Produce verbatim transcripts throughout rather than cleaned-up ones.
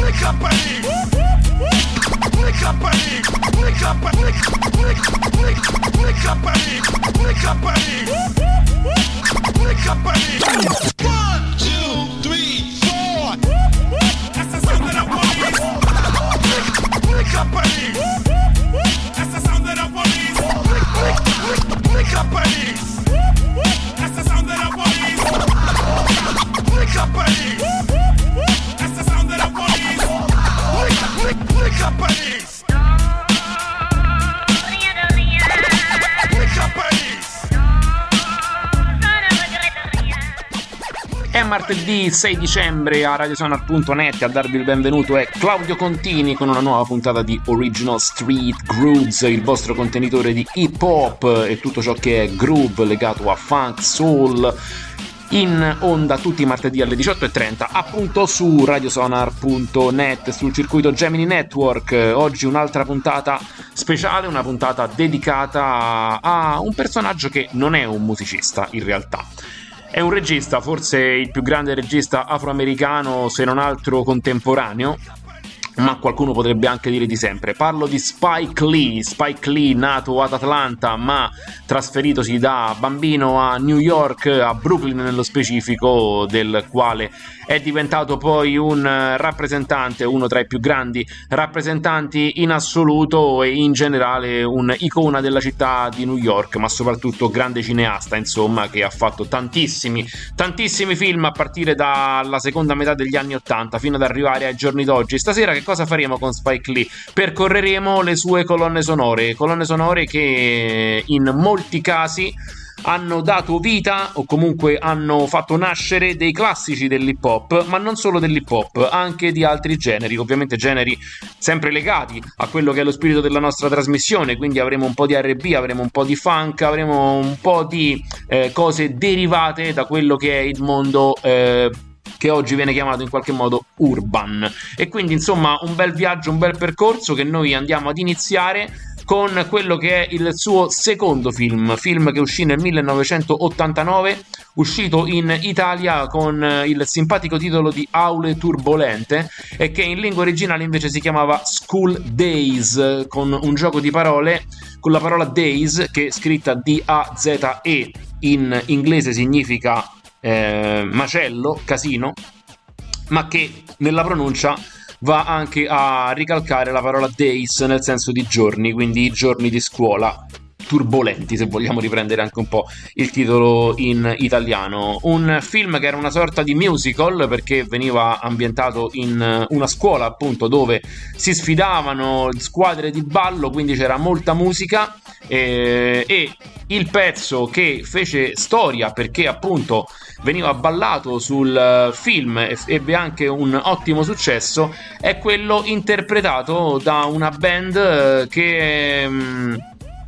È martedì sei dicembre, a radiosonar punto net a darvi il benvenuto è Claudio Contini con una nuova puntata di Original Street Grooves, il vostro contenitore di hip hop e tutto ciò che è groove legato a funk, soul, in onda tutti i martedì alle diciotto e trenta, appunto su radiosonar punto net, sul circuito Gemini Network. Oggi un'altra puntata speciale, una puntata dedicata a un personaggio che non è un musicista in realtà. È un regista, forse il più grande regista afroamericano, se non altro contemporaneo, ma qualcuno potrebbe anche dire di sempre. Parlo di Spike Lee. Spike Lee, nato ad Atlanta ma trasferitosi da bambino a New York, a Brooklyn nello specifico, del quale è diventato poi un rappresentante, uno tra i più grandi rappresentanti in assoluto e in generale un'icona della città di New York, ma soprattutto grande cineasta, insomma, che ha fatto tantissimi, tantissimi film a partire dalla seconda metà degli anni Ottanta fino ad arrivare ai giorni d'oggi. Stasera che cosa faremo con Spike Lee? Percorreremo le sue colonne sonore, colonne sonore che in molti casi hanno dato vita o comunque hanno fatto nascere dei classici dell'hip hop, ma non solo dell'hip hop, anche di altri generi, ovviamente generi sempre legati a quello che è lo spirito della nostra trasmissione, quindi avremo un po' di R and B, avremo un po' di funk, avremo un po' di eh, cose derivate da quello che è il mondo eh, che oggi viene chiamato in qualche modo urban. E quindi insomma un bel viaggio, un bel percorso che noi andiamo ad iniziare con quello che è il suo secondo film, film che uscì nel millenovecentottantanove, uscito in Italia con il simpatico titolo di Aule Turbolente e che in lingua originale invece si chiamava School Days, con un gioco di parole con la parola days che scritta D A Z E in inglese significa eh, macello, casino, ma che nella pronuncia va anche a ricalcare la parola days nel senso di giorni, quindi i giorni di scuola turbolenti, se vogliamo riprendere anche un po' il titolo in italiano. Un film che era una sorta di musical perché veniva ambientato in una scuola, appunto, dove si sfidavano squadre di ballo, quindi c'era molta musica eh, e il pezzo che fece storia perché appunto veniva ballato sul film e ebbe anche un ottimo successo è quello interpretato da una band che mh,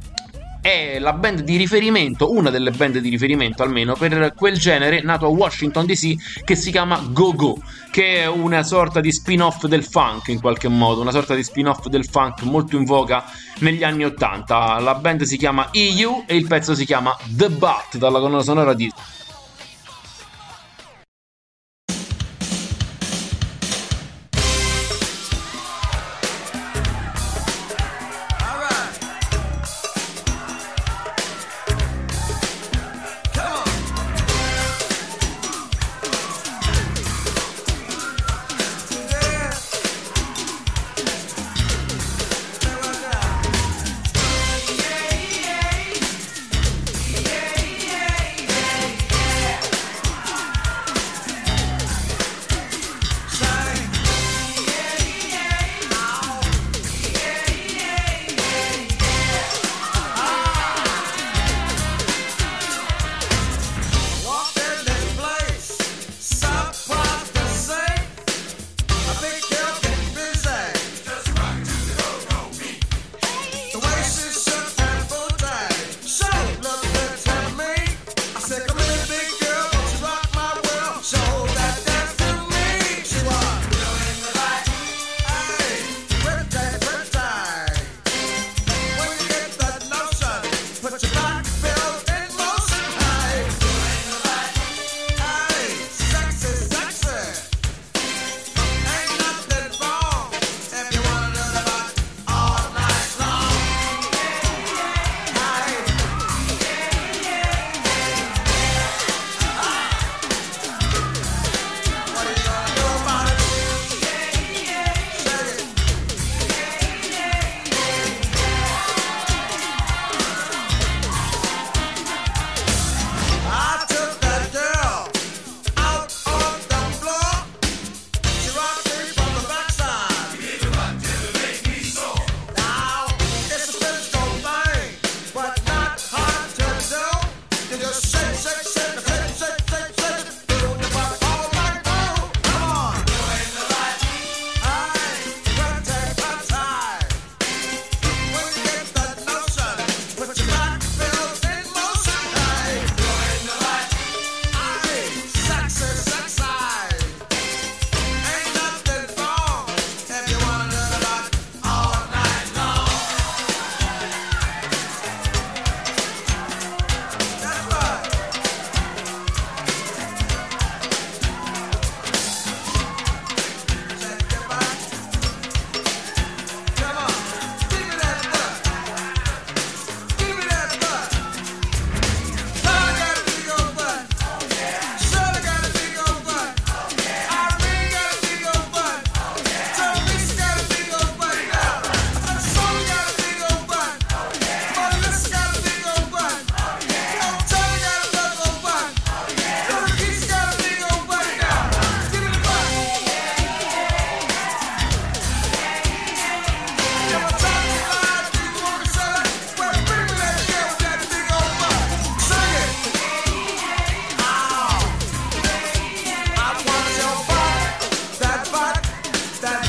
è la band di riferimento, una delle band di riferimento almeno per quel genere nato a Washington D C, che si chiama Go-Go, che è una sorta di spin-off del funk in qualche modo, una sorta di spin-off del funk molto in voga negli anni ottanta. La band si chiama E U e il pezzo si chiama The Bat, dalla colonna sonora di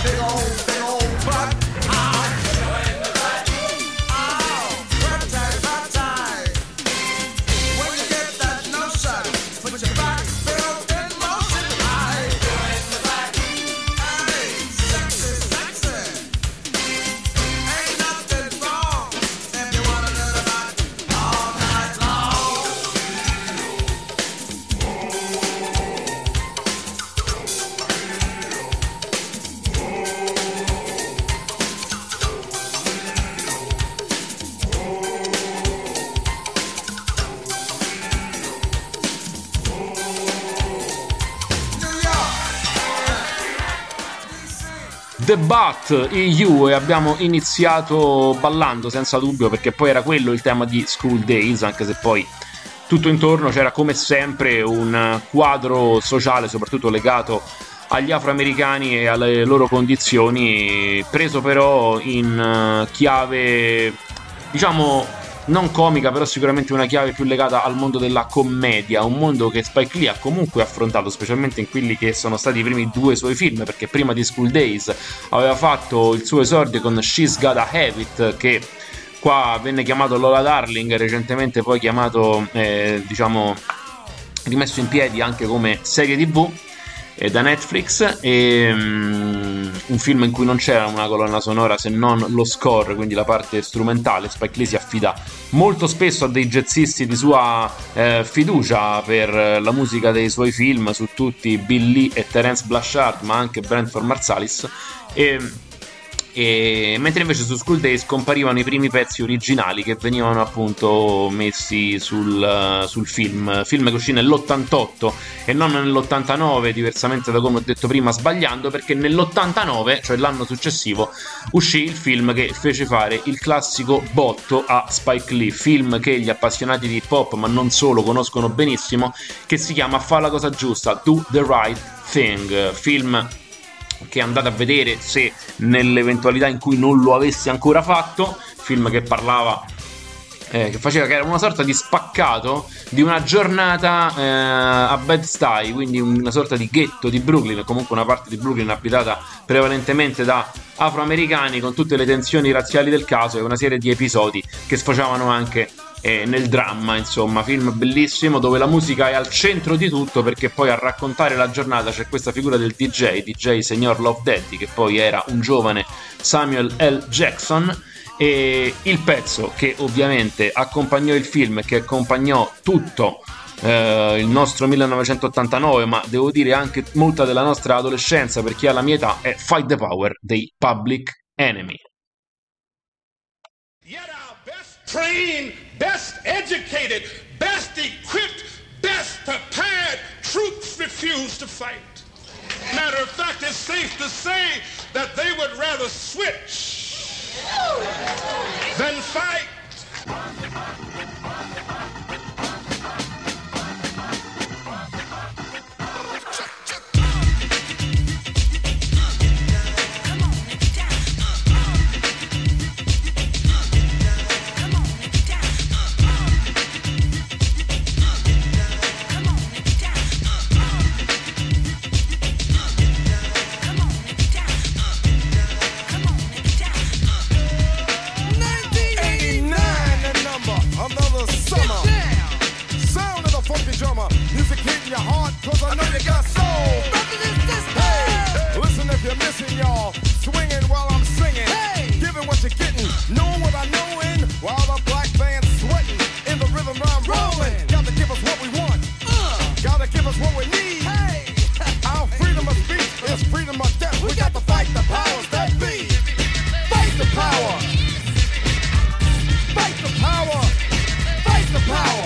big old, big old butt. Ah, oh, reptile, reptile. When you get that notion, put your back built in motion. Aye, aye, sexy, sexy. Ain't nothing wrong if you wanna do that all night long. New York. The Bat, E U, e abbiamo iniziato ballando senza dubbio, perché poi era quello il tema di School Days, anche se poi tutto intorno c'era come sempre un quadro sociale, soprattutto legato agli afroamericani e alle loro condizioni, preso però in eh, chiave, diciamo, non comica, però sicuramente una chiave più legata al mondo della commedia, un mondo che Spike Lee ha comunque affrontato, specialmente in quelli che sono stati i primi due suoi film, perché prima di School Days aveva fatto il suo esordio con She's Gotta Have It, che qua venne chiamato Lola Darling, recentemente poi chiamato, eh, diciamo, rimesso in piedi anche come serie tv eh, da Netflix, e um, un film in cui non c'era una colonna sonora se non lo score, quindi la parte strumentale. Spike Lee si affida molto spesso a dei jazzisti di sua eh, fiducia per la musica dei suoi film, su tutti Bill Lee e Terence Blanchard, ma anche Brentford Marsalis, e E mentre invece su School Days comparivano i primi pezzi originali che venivano appunto messi sul, sul film film che uscì nell'ottantotto e non nell'ottantanove, diversamente da come ho detto prima, sbagliando, perché nell'ottantanove, cioè l'anno successivo, uscì il film che fece fare il classico botto a Spike Lee, film che gli appassionati di hip hop, ma non solo, conoscono benissimo, che si chiama Fa la cosa giusta, Do the Right Thing, film che andate a vedere se nell'eventualità in cui non lo avessi ancora fatto, film che parlava eh, che faceva che era una sorta di spaccato di una giornata eh, a Bed-Stuy, quindi una sorta di ghetto di Brooklyn, comunque una parte di Brooklyn abitata prevalentemente da afroamericani, con tutte le tensioni razziali del caso e una serie di episodi che sfociavano anche Eh, nel dramma. Insomma, film bellissimo dove la musica è al centro di tutto, perché poi a raccontare la giornata c'è questa figura del D J, D J Senior Love Daddy, che poi era un giovane Samuel L. Jackson, e il pezzo che ovviamente accompagnò il film e che accompagnò tutto eh, il nostro millenovecentottantanove, ma devo dire anche molta della nostra adolescenza per chi ha la mia età, è Fight the Power dei Public Enemy. Trained, best educated, best equipped, best prepared troops refuse to fight. Matter of fact, it's safe to say that they would rather switch than fight. Music hitting your heart, cause I know you got soul. Hey, listen if you're missing, y'all. Swinging while I'm singing. Hey, giving what you're getting. Knowing what I know in. While the black band's sweating. In the rhythm I'm rolling. Gotta give us what we want. Uh, Gotta give us what we need. Hey, our freedom of speech is freedom of death. We got to fight the powers that be. Fight the power. Fight the power. Fight the power.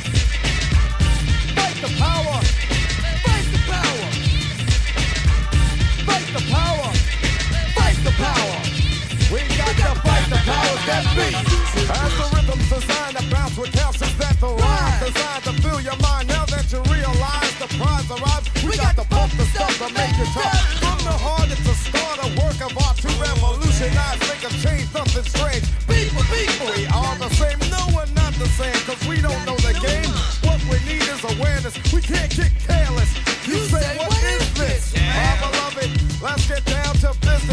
The power, fight the power, fight the power, fight the power. We got to fight the powers that be. As the rhythm's designed to bounce with calcium that the rhyme designed to fill your mind. Now that you realize the prize arrives, we, we got to pump the stuff to make it tough. From the heart, it's a start, a work of art to revolutionize, make a change, nothing strange. People, people, we are the same. No, we're not the same, cause we don't know the game. What we need is awareness. We can't get careless. You, you say, say, what is this? Yeah. My beloved, let's get down to business.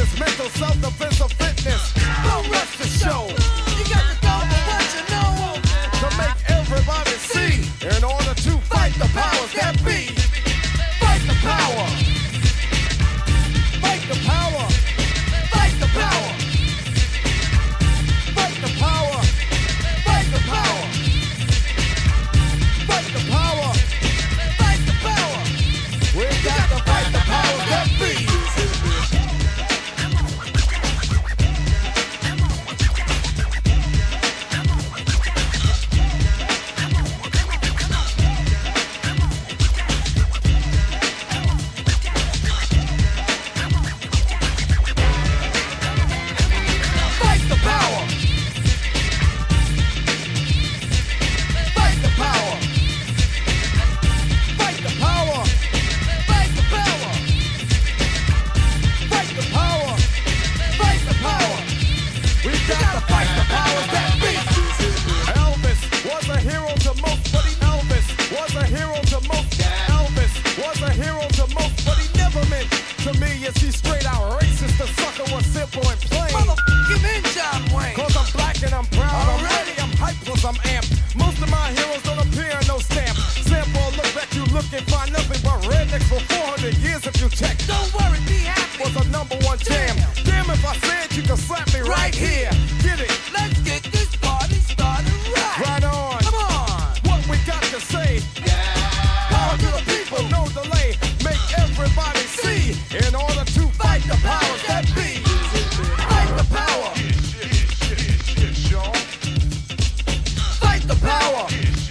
one jam. Damn if I said you can slap me right here. Get it? Let's get this party started right. Right on. Come on. What we got to say? Power to the people, no delay. Make everybody see. In order to fight the powers that be. Fight the power. Fight the power.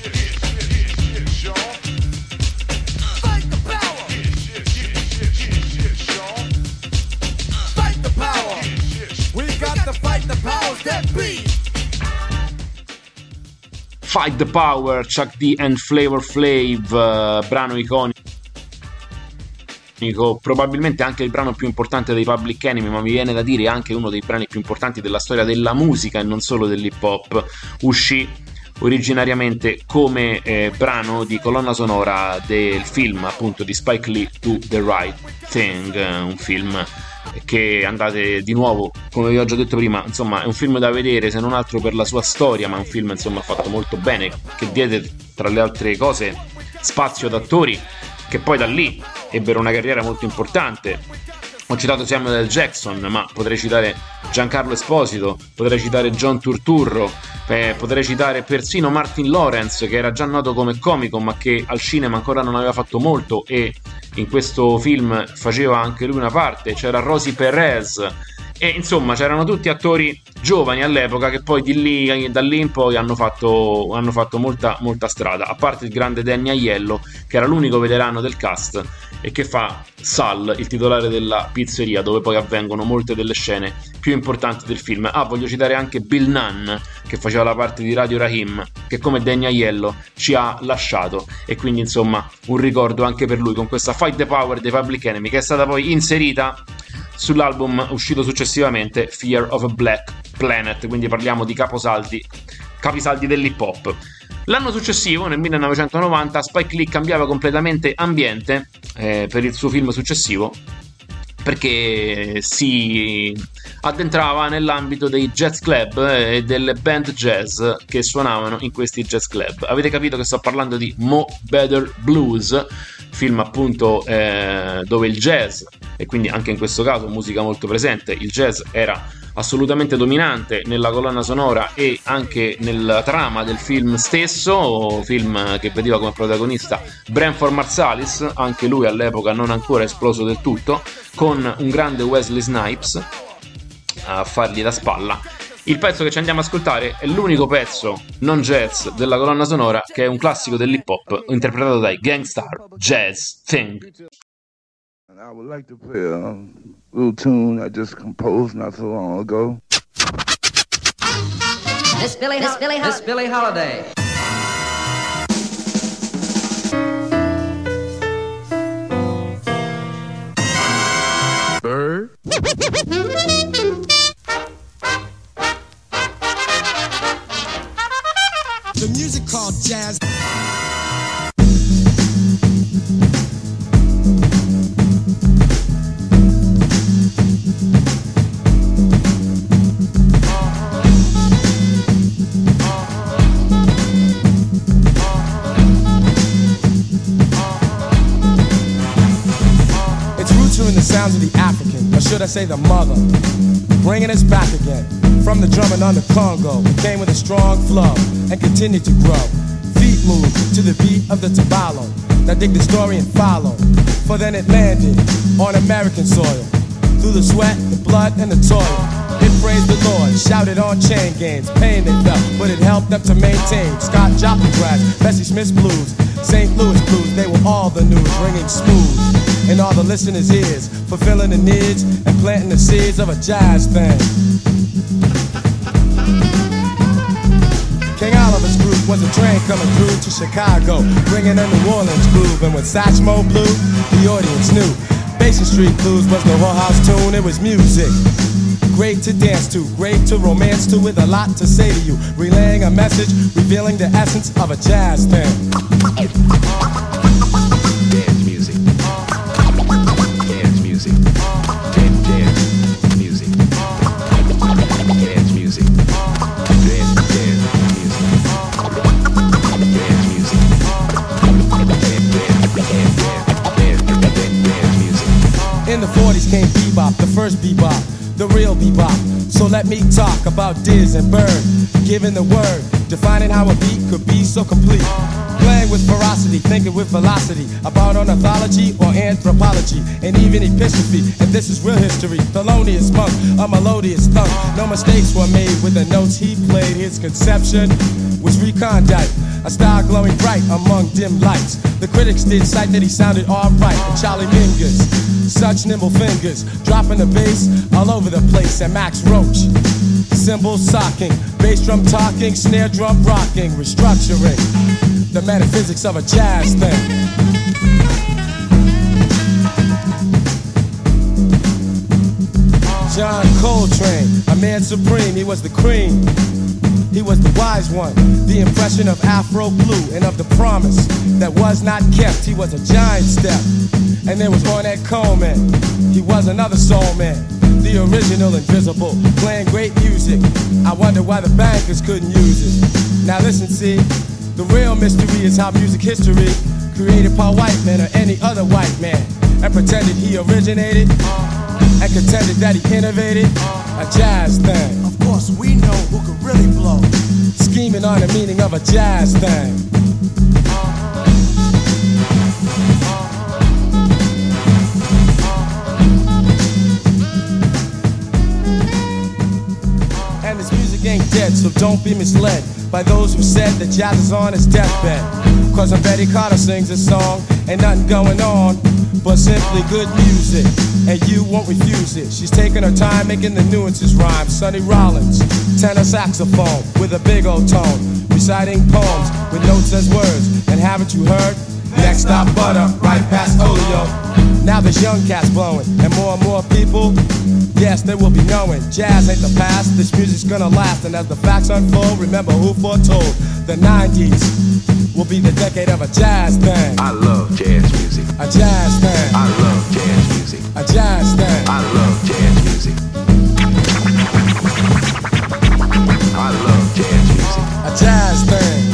Fight the power. Fight the power. We got to fight the powers that be. Fight the Power, Chuck D and Flavor Flav, uh, brano iconico, probabilmente anche il brano più importante dei Public Enemy, ma mi viene da dire anche uno dei brani più importanti della storia della musica e non solo dell'hip hop. Uscì originariamente come eh, brano di colonna sonora del film appunto di Spike Lee, Do the Right Thing, un film che andate di nuovo, come vi ho già detto prima, insomma è un film da vedere se non altro per la sua storia, ma è un film insomma fatto molto bene, che diede tra le altre cose spazio ad attori che poi da lì ebbero una carriera molto importante. Ho citato Samuel L. Jackson, ma potrei citare Giancarlo Esposito, potrei citare John Turturro, eh, potrei citare persino Martin Lawrence, che era già noto come comico ma che al cinema ancora non aveva fatto molto e in questo film faceva anche lui una parte. C'era Rosie Perez e insomma c'erano tutti attori giovani all'epoca che poi di lì, da lì in poi hanno fatto, hanno fatto molta, molta strada, a parte il grande Danny Aiello che era l'unico veterano del cast e che fa Sal, il titolare della pizzeria dove poi avvengono molte delle scene più importanti del film. Ah, voglio citare anche Bill Nunn che faceva la parte di Radio Rahim, che come Danny Aiello ci ha lasciato, e quindi insomma un ricordo anche per lui con questa Fight the Power dei Public Enemy, che è stata poi inserita sull'album uscito successivamente Fear of a Black Planet, quindi parliamo di caposaldi, capisaldi dell'hip hop. L'anno successivo, nel millenovecentonovanta, Spike Lee cambiava completamente ambiente eh, per il suo film successivo, perché si addentrava nell'ambito dei jazz club e delle band jazz che suonavano in questi jazz club. Avete capito che sto parlando di Mo Better Blues, film appunto eh, dove il jazz, e quindi anche in questo caso musica molto presente, il jazz era assolutamente dominante nella colonna sonora e anche nella trama del film stesso, film che vedeva come protagonista Branford Marsalis, anche lui all'epoca non ancora esploso del tutto, con un grande Wesley Snipes a fargli da spalla. Il pezzo che ci andiamo ad ascoltare è l'unico pezzo non jazz della colonna sonora, che è un classico dell'hip hop interpretato dai Gangstar, Jazz Thing. And I would like to play a little tune I just composed not so long ago. Miss Billie, Miss Billie, Miss Billie Holiday. Bird. The music called jazz. In the sounds of the African, or should I say the mother, bringing us back again from the drumming on the Congo. It came with a strong flow and continued to grow. Feet move to the beat of the tabalo. Now dig the story and follow, for then it landed on American soil. Through the sweat, the blood, and the toil, it praised the Lord, shouted on chain gangs. Pain they felt, but it helped them to maintain. Scott Joplin grass, Bessie Smith's blues, Saint Louis blues, they were all the news, ringing smooth in all the listeners' ears, fulfilling the needs and planting the seeds of a jazz thing. King Oliver's group was a train coming through to Chicago, bringing a New Orleans groove, and when Satchmo blew, the audience knew. Basin Street Blues was the whorehouse tune, it was music great to dance to, great to romance to, with a lot to say to you, relaying a message, revealing the essence of a jazz thing. Dance music. Dance music. Dance, dance music. Dance music. Dance, dance music. Dance music. In the forties came bebop, the first first bebop, the real bebop. So let me talk about Diz and Bird, giving the word, defining how a beat could be so complete. Playing with ferocity, thinking with velocity, about ornithology or anthropology, and even epistrophe. And this is real history. Thelonious Monk, a melodious thunk. No mistakes were made with the notes he played. His conception was recondite, a style glowing bright among dim lights. The critics did cite that he sounded alright. And Charlie Mingus, such nimble fingers, dropping the bass all over the place. And Max Roach, cymbals socking, bass drum talking, snare drum rocking, restructuring the metaphysics of a jazz thing. John Coltrane, a man supreme, he was the cream. He was the wise one, the impression of Afro Blue and of the promise that was not kept. He was a giant step. And there was Ornette Coleman, he was another soul man, the original Invisible, playing great music. I wonder why the bankers couldn't use it. Now listen, see, the real mystery is how music history created by white men or any other white man, and pretended he originated and contended that he innovated a jazz thing. Of course, we know who could really blow. Scheming on the meaning of a jazz thing. And this music ain't dead, so don't be misled by those who said that jazz is on its deathbed. Cause when Betty Carter sings a song, ain't nothing going on but simply good music, and you won't refuse it. She's taking her time making the nuances rhyme. Sonny Rollins, tenor saxophone with a big old tone, reciting poems with notes as words. And haven't you heard? Next stop Butter, right past Olio. Now there's young cats blowing, and more and more people, yes, they will be knowing jazz ain't the past, this music's gonna last. And as the facts unfold, remember who foretold the nineties will be the decade of a jazz thing. I love jazz music. A jazz thing. I love jazz music. A jazz thing. I love jazz music. I love jazz music. A jazz thing.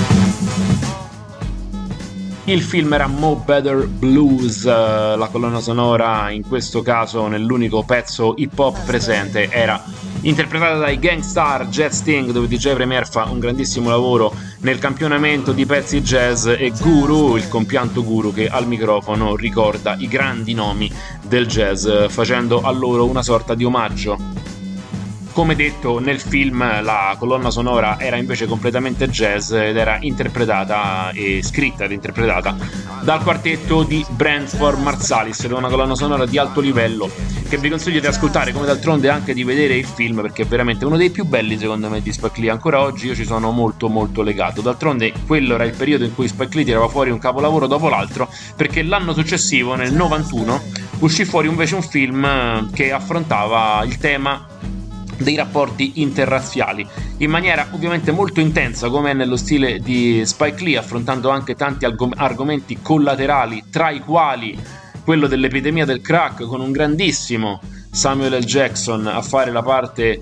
Il film era Mo Better Blues, la colonna sonora in questo caso nell'unico pezzo hip hop presente era interpretata dai Gang Starr Jazz Sting, dove D J Premier fa un grandissimo lavoro nel campionamento di pezzi jazz, e Guru, il compianto Guru, che al microfono ricorda i grandi nomi del jazz facendo a loro una sorta di omaggio. Come detto, nel film la colonna sonora era invece completamente jazz ed era interpretata e scritta ed interpretata dal quartetto di Branford Marsalis, ed è una colonna sonora di alto livello che vi consiglio di ascoltare, come d'altronde anche di vedere il film, perché è veramente uno dei più belli secondo me di Spike Lee. Ancora oggi io ci sono molto molto legato. D'altronde quello era il periodo in cui Spike Lee tirava fuori un capolavoro dopo l'altro, perché l'anno successivo, nel novantuno, uscì fuori invece un film che affrontava il tema dei rapporti interrazziali in maniera ovviamente molto intensa, come è nello stile di Spike Lee, affrontando anche tanti argom- argomenti collaterali, tra i quali quello dell'epidemia del crack, con un grandissimo Samuel L. Jackson a fare la parte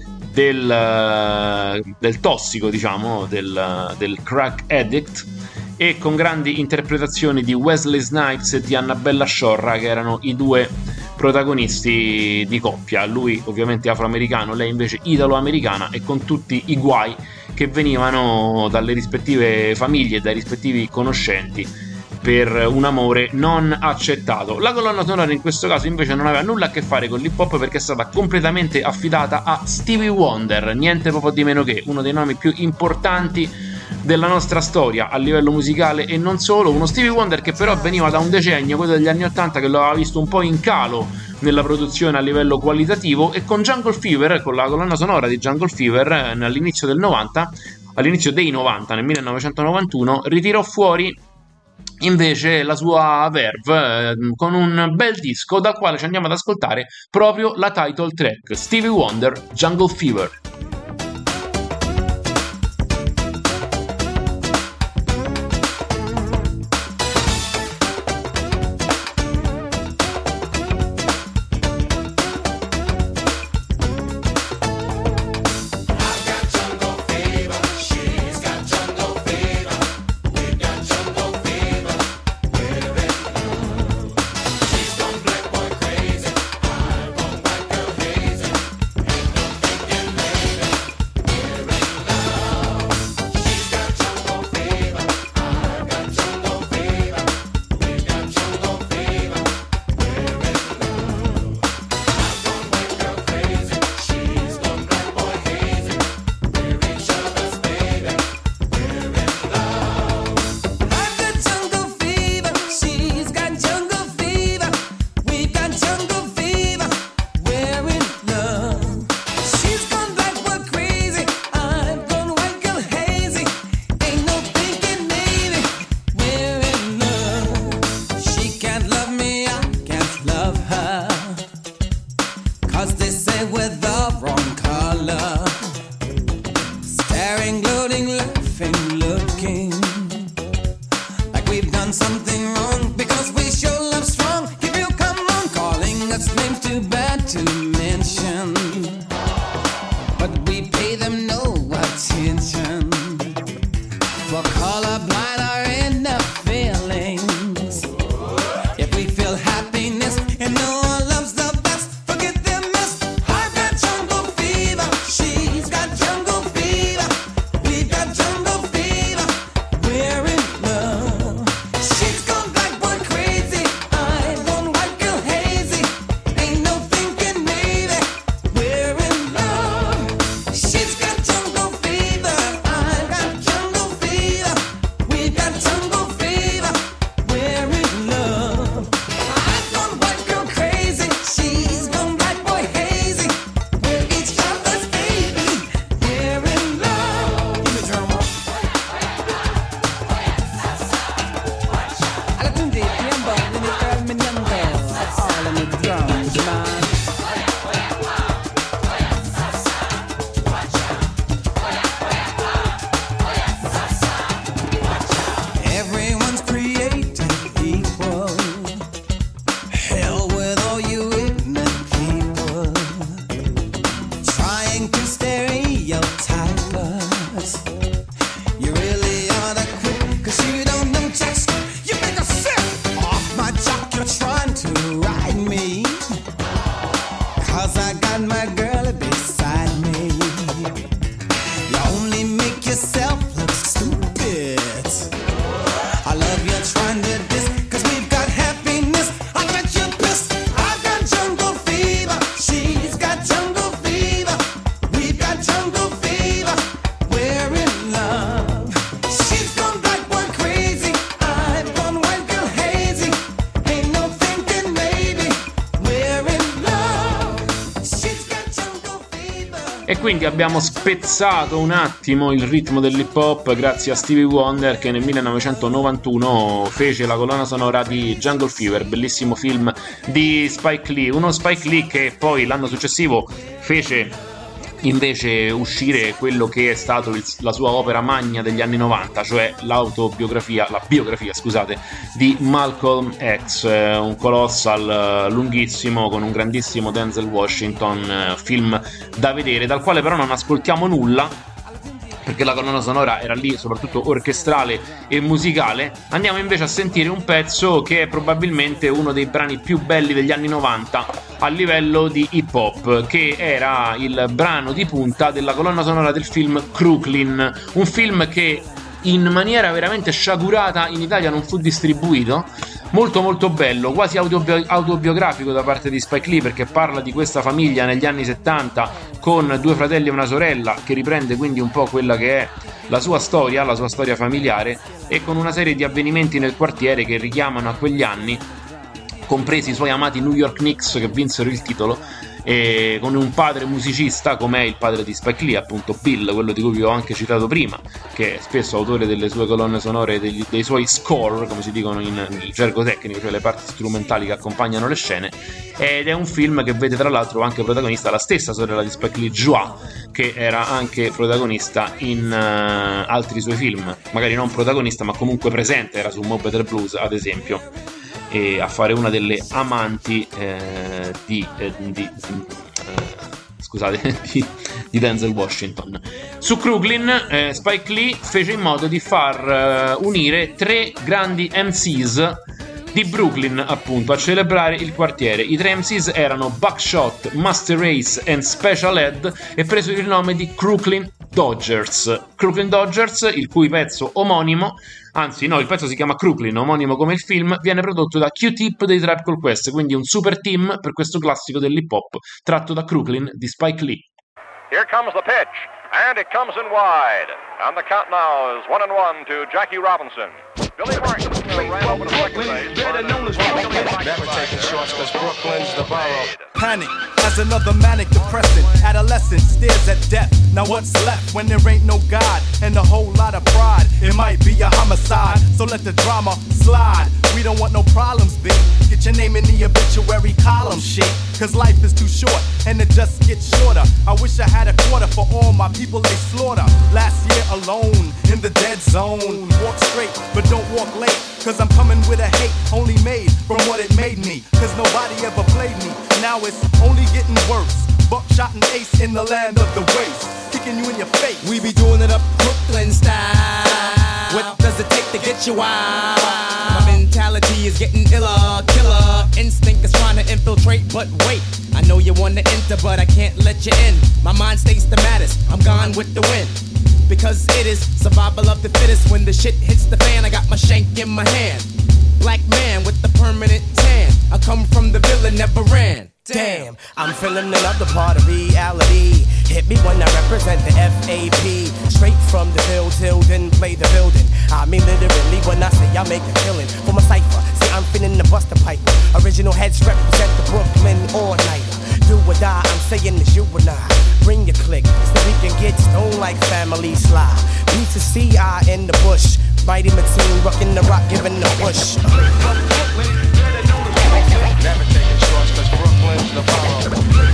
del, del tossico, diciamo, del, del crack addict, e con grandi interpretazioni di Wesley Snipes e di Annabella Sciorra, che erano i due protagonisti di coppia, lui ovviamente afroamericano, lei invece italo-americana, e con tutti i guai che venivano dalle rispettive famiglie e dai rispettivi conoscenti per un amore non accettato. La colonna sonora in questo caso invece non aveva nulla a che fare con l'hip hop, perché è stata completamente affidata a Stevie Wonder, niente proprio di meno che uno dei nomi più importanti della nostra storia a livello musicale e non solo. Uno Stevie Wonder che però veniva da un decennio, quello degli anni ottanta, che lo aveva visto un po' in calo nella produzione a livello qualitativo, e con Jungle Fever, con la colonna sonora di Jungle Fever, all'inizio del novanta, all'inizio dei novanta, nel millenovecentonovantuno, ritirò fuori invece la sua verve eh, con un bel disco dal quale ci andiamo ad ascoltare proprio la title track, Stevie Wonder, Jungle Fever. She's gone black boy crazy. I'm gone white girl hazy. say with the wrong color, staring, gloating, laughing, looking like we've done something wrong because we show love strong. If you come on calling us names too bad to mention, but we pay them no attention. For colorblind are in the feelings. If we feel happiness and no one loves the best, forget the mess. I've got jungle fever, she's got jungle fever, we've got jungle fever, we're in love. She's gone black boy crazy, I've gone white girl hazy, ain't no thinking maybe, we're in love. She's got jungle fever, I've got jungle fever, we've got jungle fever, we're in love. I've gone white girl crazy, she's gone black boy hazy, we're each other's baby, we're in love. Give me drum roll. Alla tundi piamba, nini calmi nyambe, all in the drums, man. Everyone's created equal. Hell with all you ignorant people trying to stereotype us. You really ought to quit, cause you don't know just. You make a sip off my jock, you're trying to ride me, cause I got my girl beside me. You only make yourself look stupid. I love you trying to diss, cause we've got happiness. I bet you're pissed. I've got jungle fever, she's got jungle fever, we've got jungle fever, we're in love. She's gone black boy crazy, I've gone white girl hazy, ain't no thinking maybe, we're in love. She's got jungle fever. E quindi abbiamo spezzato un attimo il ritmo dell'hip hop grazie a Stevie Wonder, che nel millenovecentonovantuno fece la colonna sonora di Jungle Fever, bellissimo film di Spike Lee. Uno Spike Lee che poi l'anno successivo fece invece uscire quello che è stato il- la sua opera magna degli anni novanta, cioè l'autobiografia, la biografia, scusate, di Malcolm X, eh, un colossal eh, lunghissimo con un grandissimo Denzel Washington, eh, film da vedere, dal quale però non ascoltiamo nulla perché la colonna sonora era lì soprattutto orchestrale e musicale. Andiamo invece a sentire un pezzo che è probabilmente uno dei brani più belli degli anni novanta a livello di hip hop, che era il brano di punta della colonna sonora del film Crooklyn, un film che in maniera veramente sciagurata in Italia non fu distribuito. Molto molto bello, quasi autobi- autobiografico da parte di Spike Lee, perché parla di questa famiglia negli anni settanta con due fratelli e una sorella, che riprende quindi un po' quella che è la sua storia, la sua storia familiare, e con una serie di avvenimenti nel quartiere che richiamano a quegli anni, compresi i suoi amati New York Knicks che vinsero il titolo, e con un padre musicista come è il padre di Spike Lee, appunto Bill, quello di cui vi ho anche citato prima, che è spesso autore delle sue colonne sonore, degli, dei suoi score, come si dicono in, in gergo tecnico, cioè le parti strumentali che accompagnano le scene. Ed è un film che vede tra l'altro anche protagonista la stessa sorella di Spike Lee, Joie, che era anche protagonista in uh, altri suoi film, magari non protagonista ma comunque presente, era su Mo' Better Blues ad esempio, e a fare una delle amanti eh, di, eh, di eh, scusate di, di Denzel Washington. Su Crooklyn eh, Spike Lee fece in modo di far eh, unire tre grandi M Cs di Brooklyn, appunto, a celebrare il quartiere. I tre M Cs erano Buckshot, Master Ace e Special Ed, e presero il nome di Crooklyn Dodgers. Crooklyn Dodgers, il cui pezzo omonimo, anzi no, il pezzo si chiama Crooklyn, omonimo come il film, viene prodotto da Q-Tip dei Tribe Called Quest, quindi un super team per questo classico dell'hip hop tratto da Crooklyn di Spike Lee. Here comes the pitch, and it comes in wide. And the count now is one and one to Jackie Robinson. Billy Martin Straight from Brooklyn, better known as Brooklyn. Never taking shorts cause Brooklyn's the borough. Panic as another manic depressant. Adolescent stares at death. Now what's left when there ain't no God and a whole lot of pride? It might be a homicide, so let the drama slide. We don't want no problems, B. Get your name in the obituary column, shit. Cause life is too short and it just gets shorter. I wish I had a quarter for all my people they slaughter. Last year alone in the dead zone. Walk straight, but don't walk late. Cause I'm coming with a hate only made from what it made me. Cause nobody ever played me. Now it's only getting worse. Buckshot and ace in the land of the waste. Kicking you in your face. We be doing it up Brooklyn style. What does it take to get you wild? My mentality is getting iller, killer. Instinct is trying to infiltrate, but wait. I know you wanna enter, but I can't let you in. My mind stays the maddest, I'm gone with the wind. Because it is survival of the fittest. When the shit hits the fan, I got my shank in my hand. Black man with the permanent tan. I come from the villa, never ran. Damn, I'm feeling another part of reality. Hit me when I represent the F A P. Straight from the field till then play the building. I mean literally when I say I make a killing. For my cipher, see I'm feeling the Buster Piper. Original heads represent the Brooklyn all-nighter. Do or die, I'm saying it's you and I. Bring your click so we can get stoned like Family Sly. B to C I in the bush. Mighty Mateen rocking the rock, giving the push. Never taking shorts cause Brooklyn's the borough.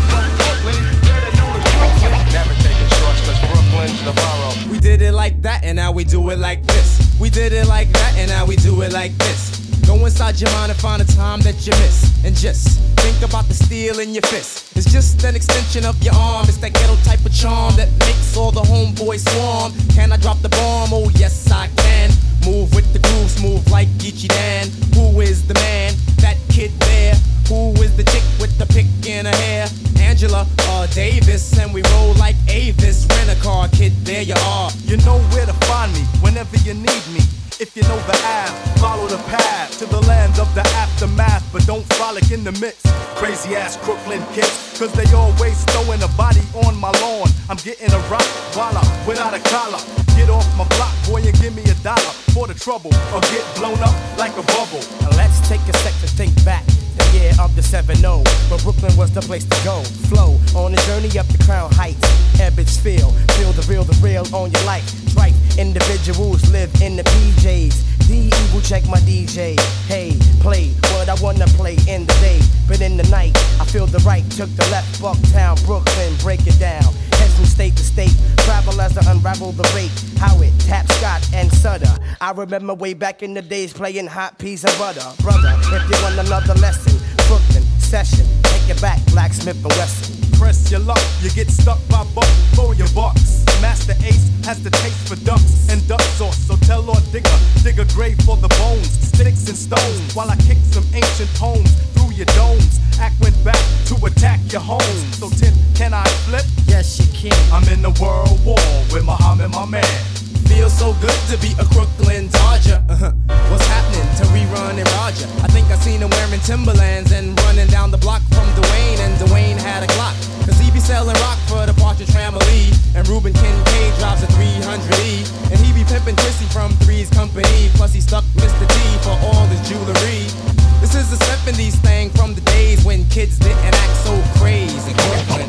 Never taking shorts cause Brooklyn's the borough. We did it like that and now we do it like this. We did it like that and now we do it like this. Go inside your mind and find a time that you miss. And just think about the steel in your fist. It's just an extension of your arm. It's that ghetto type of charm that makes all the homeboys swarm. Can I drop the bomb? Oh yes I can. Move with the groove, smooth like Geechee Dan. Who is the man? That kid there. Who is the chick with the pick in her hair? Angela uh, Davis. And we roll like Avis. Rent a car, kid, there you are. You know where to find me whenever you need me. If you know the Ave, follow the path to the land of the aftermath. But don't frolic in the mix. Crazy ass Brooklyn kids, cause they always throwing a body on my lawn. I'm getting a rock, voila, without a collar. Get off my block, boy, and give me a dollar for the trouble, or get blown up like a bubble. Now let's take a sec to think back. The year of the seven oh, but Brooklyn was the place to go. Flow on a journey up the Crown Heights. Ebbets feel, feel the real, the real on your life. Tripe individuals live in the P Js. The evil check my D J. Hey, play what I wanna play in the day, but in the night I feel the right. Took the left, Bucktown, Brooklyn, break it down. Head from state to state, travel as I unravel the rate. Howard, Tap, Scott, and Sutter. I remember way back in the days playing hot peas and butter. Brother, if you want another lesson, Brooklyn session, take it back, Blacksmith and Wesson. Press your luck, you get stuck by buck for your bucks. Master Ace has the taste for ducks and duck sauce, so tell Lord Digger, dig a grave for the bones, sticks and stones, while I kick some ancient poems through your domes. Act went back to attack your home. So Tim, can I flip? Yes, you can. I'm in the world war with Muhammad, my man. Feels so good to be a Brooklyn Dodger. Uh-huh. What's happening to rerun and Roger? I think I seen him wearing Timberlands and running down the block from Dwayne, and Dwayne had a Glock. Cause he be selling rock for the Partridge Family. And Ruben Kincaid drives a three hundred E. And he be pimping Chrissy from Three's Company. Plus he stuck Mister T for all his jewelry. This is the seventies thing from the days when kids didn't act so crazy. Brooklyn.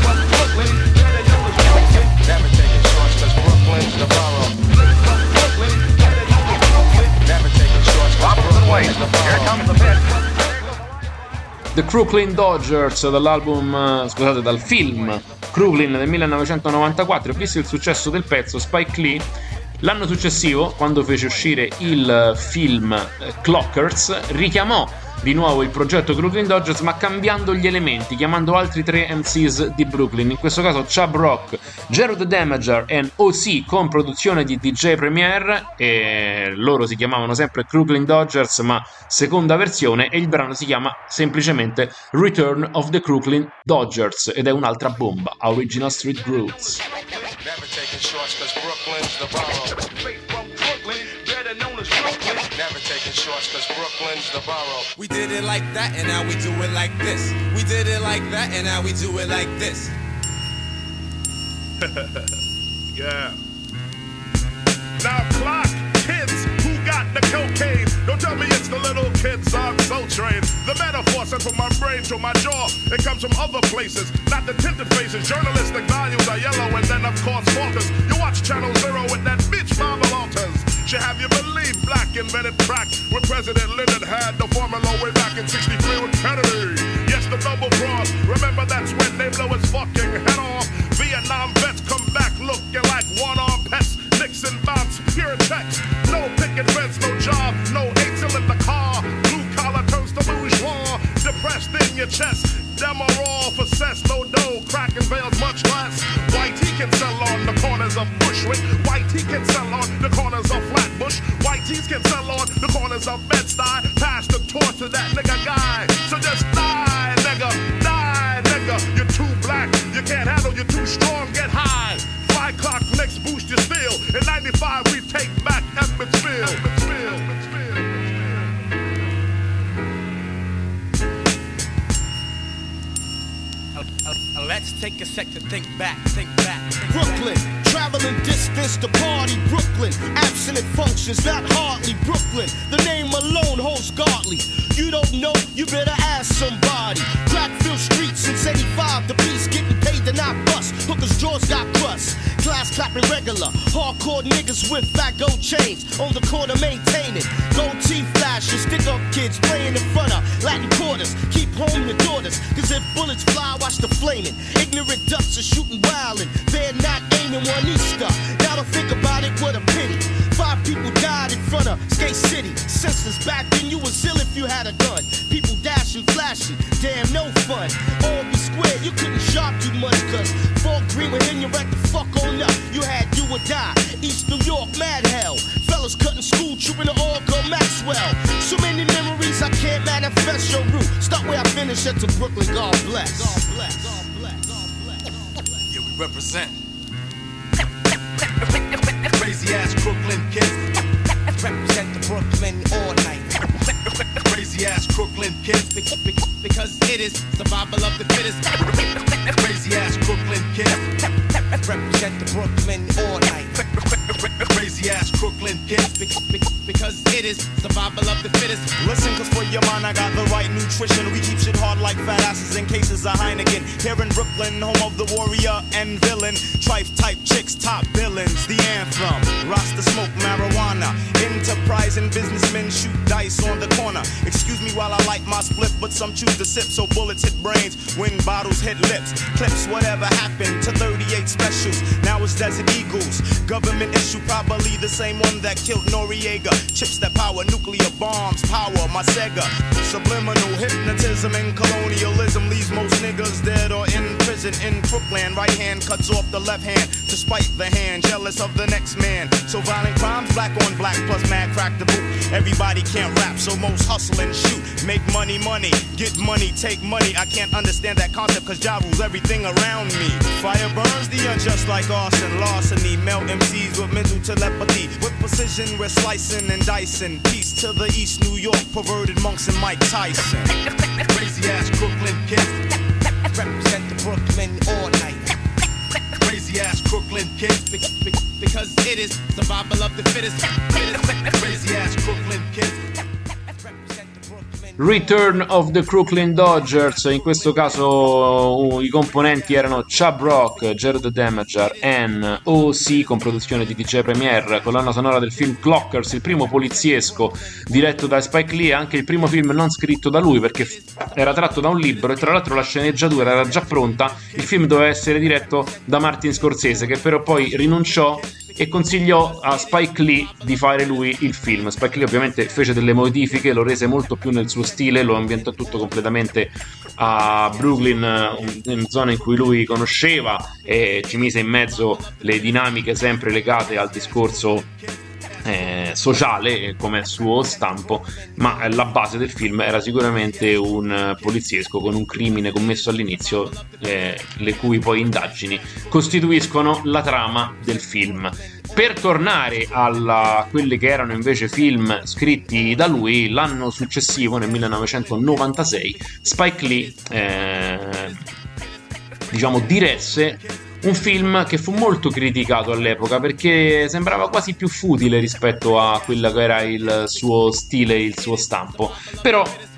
Never taking shorts cause Brooklyn's the borough. Never taking shorts cause Brooklyn's the borough. Here comes the pitch. The Crooklyn Dodgers dall'album, scusate, dal film Crooklyn del millenovecentonovantaquattro. E visto il successo del pezzo, Spike Lee l'anno successivo, quando fece uscire il film Clockers, richiamò di nuovo il progetto Crooklyn Dodgers, ma cambiando gli elementi, chiamando altri tre M Cs di Brooklyn, in questo caso Chubb Rock, Jero the Damager e O C, con produzione di D J Premier, e loro si chiamavano sempre Crooklyn Dodgers ma seconda versione, e il brano si chiama semplicemente Return of the Crooklyn Dodgers ed è un'altra bomba, Original Street Grooves. Never taking shorts cause Brooklyn's the borough. Straight from Brooklyn, better known as Brooklyn. Never taking shorts cause Brooklyn's the borough. We did it like that and now we do it like this. We did it like that and now we do it like this. Yeah. Now clock kids who got the cocaine. Don't try so trained. The metaphor sent from my brain to my jaw. It comes from other places, not the tinted faces. Journalistic values are yellow, and then of course falters. You watch Channel Zero with that bitch Mama Walters. She have you believe black invented crack when President Lyndon had the formula way back in sixty-three with Kennedy. Yes, the double cross. Remember that's when they blow his fucking head off. Vietnam vets come back looking like one-armed pets. Nixon bombs, pure checks. No picket fence, no job, no eight-till in the car. Blue collar turns to bourgeois. Depressed in your chest. Them are all for cess, no dough. Cracking veils much less. White he can sell on the corners of Bushwick. White he can sell on the corners of Flatbush. White tees can sell on the corners of Bed-Stuy. Pass the torch to that nigga guy. So just die, nigga, die, nigga. You're too black, you can't handle, you're too strong, get high. Five clock next boost your steel. In ninety-five we take back Emmetsville. Emmetsville. Let's take a sec to think back, think back. Think Brooklyn, back. traveling distance to party. Brooklyn, abstinent functions, not hardly. Brooklyn, the name alone holds godly. You don't know, you better ask somebody. Crackfield Street since eighty-five, the police getting paid to not bust. Hookers' jaws got crust. Class clapping regular. Hardcore niggas with fat gold chains. On the corner maintaining. Gold teeth flashing. Stick up kids playing in front of Latin quarters. Keep home your daughters. Cause if bullets fly, watch the flaming. Ignorant ducks are shooting wildin'. They're not aiming one Easter. Now to think about it, what a pity. Five people died in front of Skate City. Senseless back then, you was ill if you had a gun. People dashing, flashing. Damn, no fun. All be square, you couldn't shop too much. Cause Fort Greene would hit you right the fuck on up. You had do or die. East New York, mad hell. Fellas cutting school, trooping to Oracle Maxwell. So many memories I can't manifest your route. Start where I finish at to Brooklyn, God bless. God bless. God bless. God bless. Yeah, we represent. Crazy ass Brooklyn kids. Represent the Brooklyn all night. Crazy ass Brooklyn kids. Because it is survival of the fittest. Crazy ass Brooklyn kids. Represent the Brooklyn all night. Crazy ass Brooklyn kids. Because it is survival of the fittest. Listen, cause for your mind I got the right nutrition. We keep shit hard like fat asses in cases of Heineken. Here in Brooklyn, home of the warrior and villain. Trife type chicks, top villains, the anthem. Rasta smoke marijuana. Enterprising businessmen shoot dice on the corner. Excuse me while I light my split, but some choose to sip so bullets hit brains. When bottles hit lips, clips, whatever happened to thirty-eight specials. Now it's Desert Eagles. Government issue, probably the same one that killed Noriega. Chips that power nuclear bombs, power my Sega. Subliminal hypnotism and colonialism leaves most niggas dead or in prison in Brooklyn. Right hand cuts off the left hand to spite the hand, jealous of the next man. So violent crimes, black on black plus mad crack the boot. Everybody can't rap, so most hustle and shoot. Make money, money, get money, take money. I can't understand that concept cause Ja rules everything around me. Fire burns the unjust like arson, larceny. Melt M Cs with mental telepathy. With precision we're slicing and dicing. Peace to the East New York, perverted monks and Mike Tyson. Crazy ass Brooklyn kids. Represent the Brooklyn all night. Crazy ass Brooklyn kids. Because it is survival of the fittest. Crazy ass Brooklyn kids. Return of the Brooklyn Dodgers. In questo caso uh, i componenti erano Chub Rock, Jared Damager, N O C con produzione di D J Premier, colonna sonora del film Clockers, il primo poliziesco diretto da Spike Lee, anche il primo film non scritto da lui perché era tratto da un libro e tra l'altro la sceneggiatura era già pronta. Il film doveva essere diretto da Martin Scorsese, che però poi rinunciò e consigliò a Spike Lee di fare lui il film. Spike Lee ovviamente fece delle modifiche, lo rese molto più nel suo stile, lo ambientò tutto completamente a Brooklyn, in zona in cui lui conosceva, e ci mise in mezzo le dinamiche sempre legate al discorso Eh, sociale come suo stampo, ma la base del film era sicuramente un poliziesco con un crimine commesso all'inizio, eh, le cui poi indagini costituiscono la trama del film. Per tornare a quelli che erano invece film scritti da lui, l'anno successivo, nel millenovecentonovantasei, Spike Lee eh, diciamo diresse un film che fu molto criticato all'epoca perché sembrava quasi più futile rispetto a quello che era il suo stile, il suo stampo. Però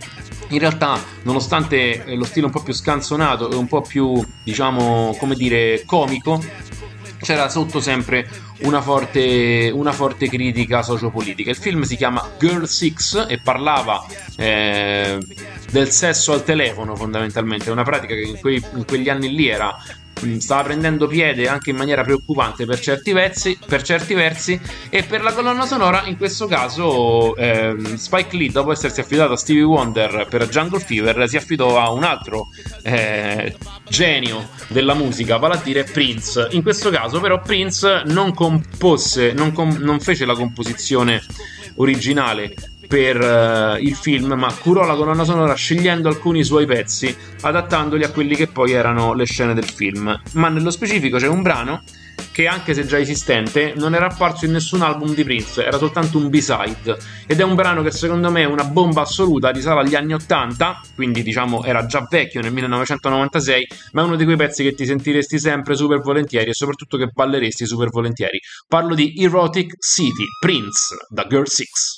in realtà, nonostante lo stile un po' più scanzonato e un po' più, diciamo, come dire, comico, c'era sotto sempre una forte, una forte critica sociopolitica. Il film si chiama Girl Six e parlava eh, del sesso al telefono, fondamentalmente. È una pratica che in, quei, in quegli anni lì era stava prendendo piede anche in maniera preoccupante per certi versi, per certi versi e per la colonna sonora in questo caso ehm, Spike Lee, dopo essersi affidato a Stevie Wonder per Jungle Fever, si affidò a un altro eh, genio della musica, vale a dire Prince. In questo caso però Prince non composse, non, com- non fece la composizione originale per uh, il film, ma curò la colonna sonora scegliendo alcuni suoi pezzi, adattandoli a quelli che poi erano le scene del film. Ma nello specifico c'è un brano che, anche se già esistente, non era apparso in nessun album di Prince, era soltanto un B-side, ed è un brano che secondo me è una bomba assoluta, risale agli anni ottanta, quindi diciamo era già vecchio nel millenovecentonovantasei, ma è uno di quei pezzi che ti sentiresti sempre super volentieri e soprattutto che balleresti super volentieri. Parlo di Erotic City, Prince, da Girl Six.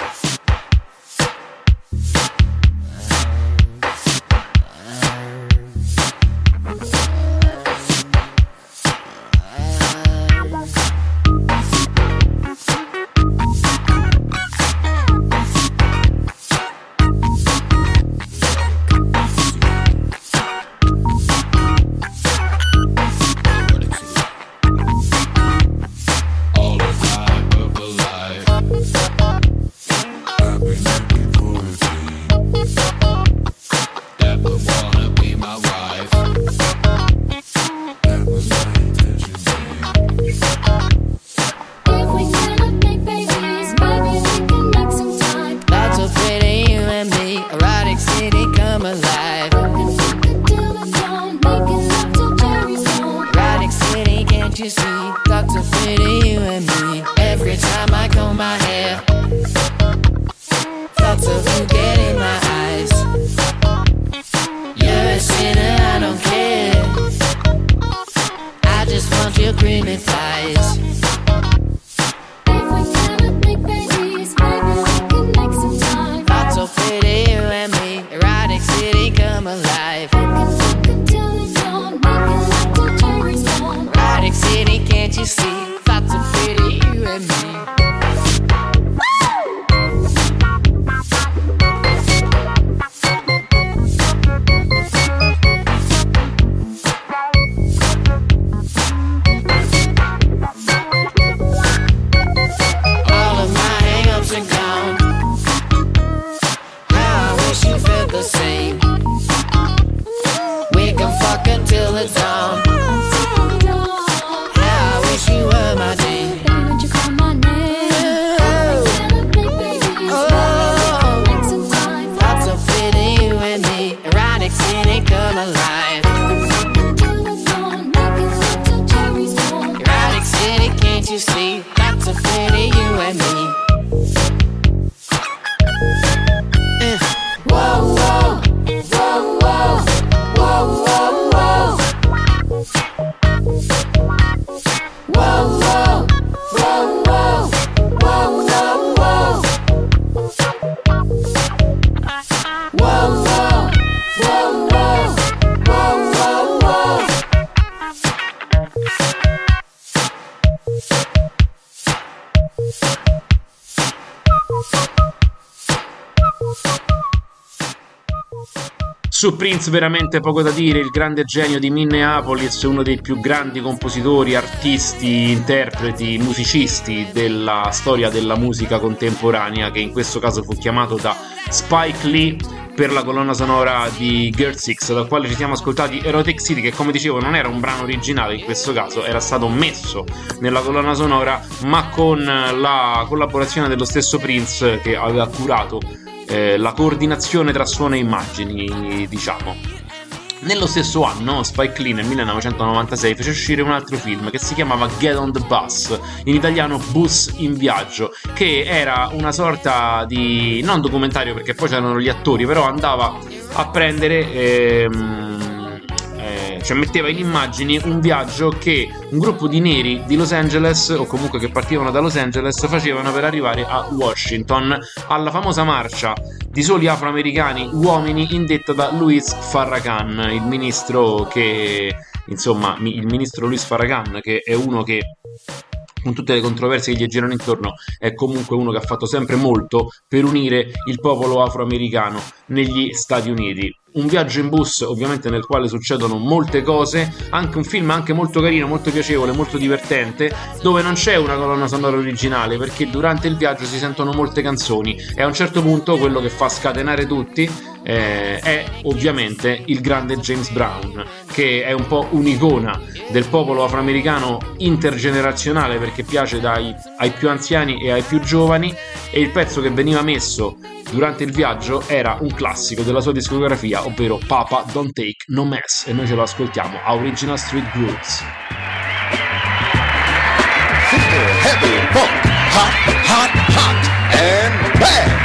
Su Prince veramente poco da dire, il grande genio di Minneapolis, uno dei più grandi compositori, artisti, interpreti, musicisti della storia della musica contemporanea, che in questo caso fu chiamato da Spike Lee per la colonna sonora di Girl Six, dal quale ci siamo ascoltati Erotic City, che come dicevo non era un brano originale, in questo caso era stato messo nella colonna sonora, ma con la collaborazione dello stesso Prince, che aveva curato Eh, la coordinazione tra suono e immagini, diciamo. Nello stesso anno Spike Lee, nel millenovecentonovantasei, fece uscire un altro film che si chiamava Get on the Bus, in italiano Bus in viaggio, che era una sorta di, non documentario perché poi c'erano gli attori, però andava a prendere ehm, eh, cioè metteva in immagini un viaggio che un gruppo di neri di Los Angeles, o comunque che partivano da Los Angeles, facevano per arrivare a Washington alla famosa marcia di soli afroamericani uomini indetta da Louis Farrakhan, il ministro che insomma il ministro Louis Farrakhan, che è uno che, con tutte le controversie che gli girano intorno, è comunque uno che ha fatto sempre molto per unire il popolo afroamericano negli Stati Uniti. Un viaggio in bus ovviamente nel quale succedono molte cose, anche un film anche molto carino, molto piacevole, molto divertente, dove non c'è una colonna sonora originale perché durante il viaggio si sentono molte canzoni e a un certo punto quello che fa scatenare tutti eh, è ovviamente il grande James Brown, che è un po' un'icona del popolo afroamericano intergenerazionale perché piace dai, ai più anziani e ai più giovani, e il pezzo che veniva messo durante il viaggio era un classico della sua discografia, ovvero Papa Don't Take No Mess, e noi ce lo ascoltiamo a Original Street Grooves. Super heavy funk, hot, hot, hot and bad.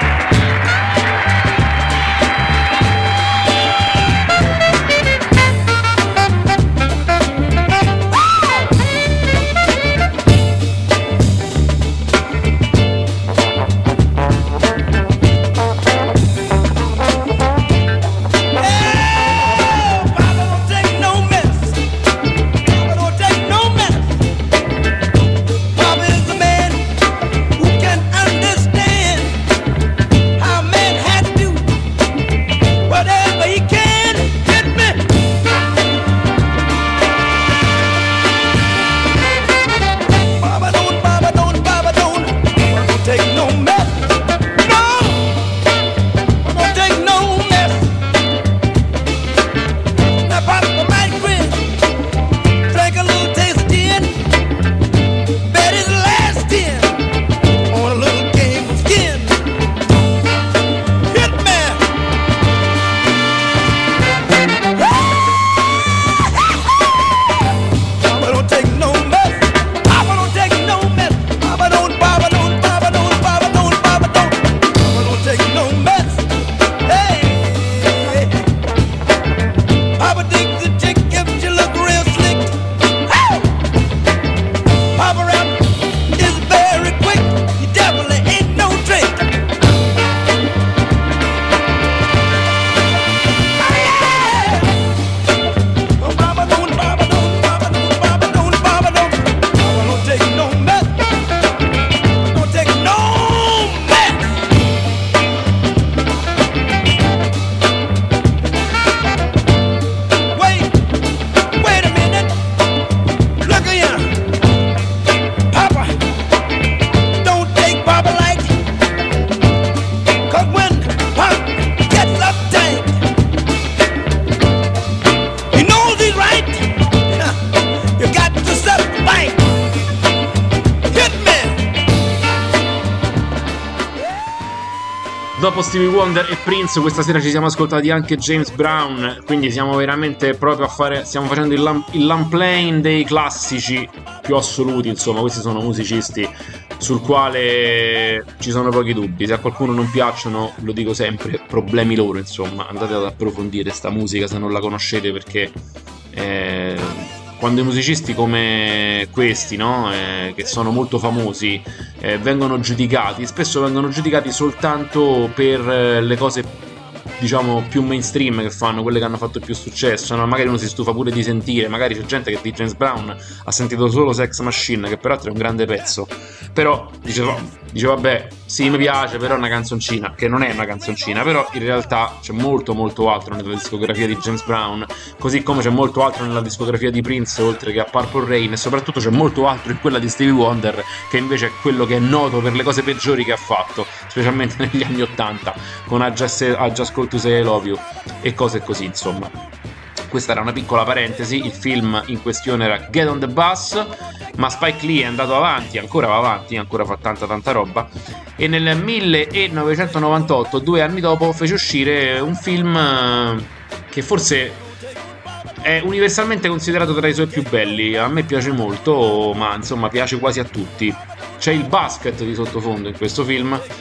Dopo Stevie Wonder e Prince, questa sera ci siamo ascoltati anche James Brown, quindi siamo veramente proprio a fare, stiamo facendo il, lam, il Lamplane dei classici più assoluti, insomma, questi sono musicisti sul quale ci sono pochi dubbi. Se a qualcuno non piacciono, lo dico sempre, problemi loro, insomma, andate ad approfondire sta musica se non la conoscete, perché eh, quando i musicisti come questi, no, eh, che sono molto famosi, eh, vengono giudicati, spesso vengono giudicati soltanto per eh, le cose, diciamo, più mainstream che fanno, quelle che hanno fatto più successo, no? Magari uno si stufa pure di sentire, magari c'è gente che di James Brown ha sentito solo Sex Machine, che peraltro è un grande pezzo, però dice, dice vabbè, sì, mi piace, però è una canzoncina, che non è una canzoncina, però in realtà c'è molto molto altro nella discografia di James Brown, così come c'è molto altro nella discografia di Prince, oltre che a Purple Rain, e soprattutto c'è molto altro in quella di Stevie Wonder, che invece è quello che è noto per le cose peggiori che ha fatto, specialmente negli anni ottanta, con I Just, I Just Call to Say I Love You e cose così, insomma. Questa era una piccola parentesi, il film in questione era Get on the Bus, ma Spike Lee è andato avanti, ancora va avanti, ancora fa tanta tanta roba, e nel millenovecentonovantotto, due anni dopo, fece uscire un film che forse è universalmente considerato tra i suoi più belli. A me piace molto, ma insomma piace quasi a tutti. C'è il basket di sottofondo in questo film,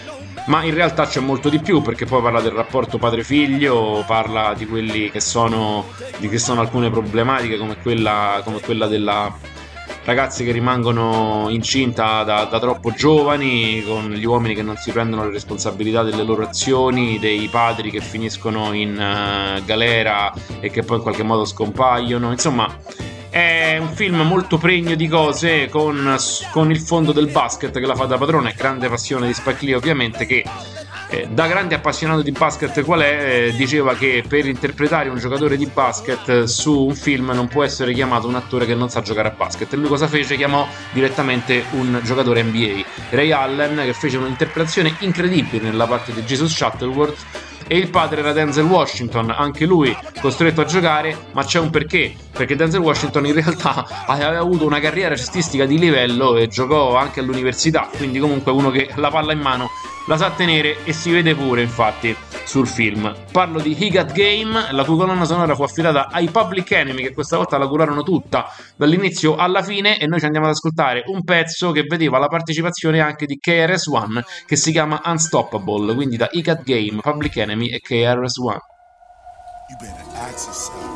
ma in realtà c'è molto di più, perché poi parla del rapporto padre-figlio, parla di quelli che sono, di che sono alcune problematiche come quella, come quella della ragazze che rimangono incinta da, da troppo giovani, con gli uomini che non si prendono le responsabilità delle loro azioni, dei padri che finiscono in uh, galera e che poi in qualche modo scompaiono. Insomma, è un film molto pregno di cose, con, con il fondo del basket che la fa da padrona, è grande passione di Spike Lee ovviamente, che Eh, da grande appassionato di basket qual è, eh, diceva che per interpretare un giocatore di basket eh, su un film non può essere chiamato un attore che non sa giocare a basket. E lui cosa fece? Chiamò direttamente un giocatore N B A, Ray Allen, che fece un'interpretazione incredibile nella parte di Jesus Shuttleworth, e il padre era Denzel Washington, anche lui costretto a giocare, ma c'è un perché, perché Denzel Washington in realtà aveva avuto una carriera cestistica di livello e giocò anche all'università, quindi comunque uno che la palla in mano la sa tenere, e si vede pure infatti sul film. Parlo di He Got Game, la cui colonna sonora fu affidata ai Public Enemy, che questa volta la curarono tutta dall'inizio alla fine, e noi ci andiamo ad ascoltare un pezzo che vedeva la partecipazione anche di K R S One, che si chiama Unstoppable, quindi da He Got Game, Public Enemy e K R S One. You better ask yourself,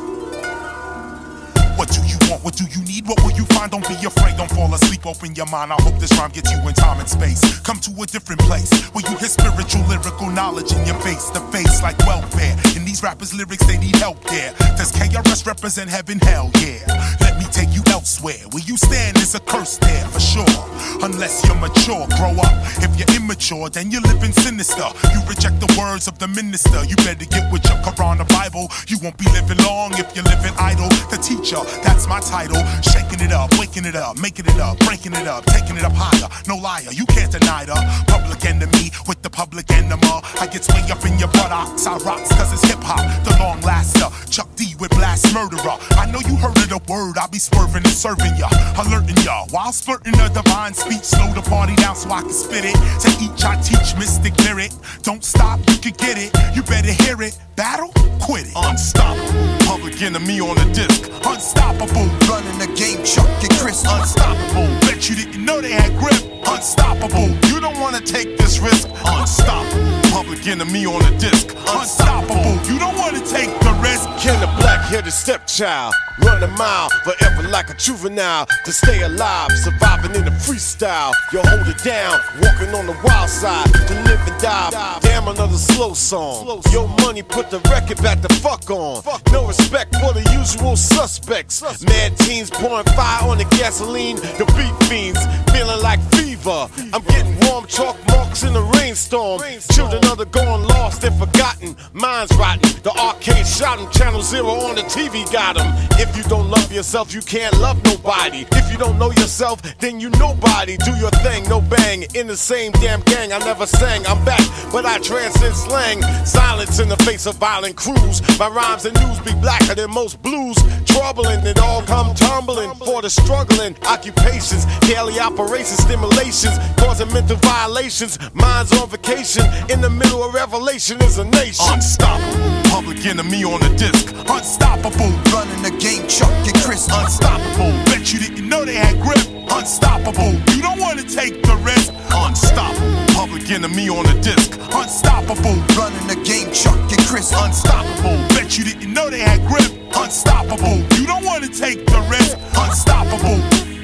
what do you want? What do you need? What will you find? Don't be afraid, don't fall asleep, open your mind. I hope this rhyme gets you in time and space. Come to a different place where you hear spiritual, lyrical knowledge in your face to face like welfare. In these rappers' lyrics, they need help there. Does K R S represent heaven? Hell yeah. Let me take you elsewhere. Where you stand is a curse there for sure. Unless you're mature, grow up. If you're immature, then you're living sinister. You reject the words of the minister. You better get with your Quran or Bible. You won't be living long if you're living idle. The teacher, that's my title. Shaking it up, waking it up, making it up, breaking it up, taking it up higher. No liar, you can't deny the public enemy with the public enema. I get way up in your buttocks. I rocks cause it's hip hop, the long laster. Chuck D with blast murderer. I know you heard of the word, I'll be swerving and serving ya, alerting ya while splurting a divine speech. Slow the party down so I can spit it. To each I teach mystic lyric. Don't stop, you can get it. You better hear it. Battle, quit it. Unstoppable, public enemy on the disc. Unstoppable, running the game, Chuck and Chris. Unstoppable, bet you didn't know they had grip. Unstoppable, you don't wanna take this risk. Unstoppable, public enemy on the disc. Unstoppable, you don't wanna take the risk. Ken the black-headed stepchild, run a mile forever like a juvenile. To stay alive, surviving in the freestyle. You hold it down, walking on the wild side. To live and die, damn another slow song. Your money put the record back the fuck on. No respect for the usual suspects. Mad teens pouring fire on the gasoline. The beat fiends feeling like fever. I'm getting warm chalk marks in the rainstorm. Children of the gone lost and forgotten. Minds rotten. The arcade shot 'em. Channel Zero on the T V got 'em. If you don't love yourself, you can't love nobody. If you don't know yourself, then you nobody. Do your thing, no bang. In the same damn gang, I never sang. I'm back, but I transcend slang. Silence in the face of violent crews. My rhymes and news be blacker than most blues. Troubling, it all come tumbling for the struggling occupations. Daily operations, stimulations, causing mental violations. Minds on vacation, in the middle of revelation is a nation. Unstoppable, public enemy on the disc. Unstoppable, running the game, Chuck and Chris. Unstoppable, bet you didn't know they had grip. Unstoppable, you don't wanna take the risk. Unstoppable, public enemy on the disc. Unstoppable, running the game, Chuck and Chris. Unstoppable, bet you didn't know they had grip. Unstoppable, you don't wanna take the risk. Unstoppable.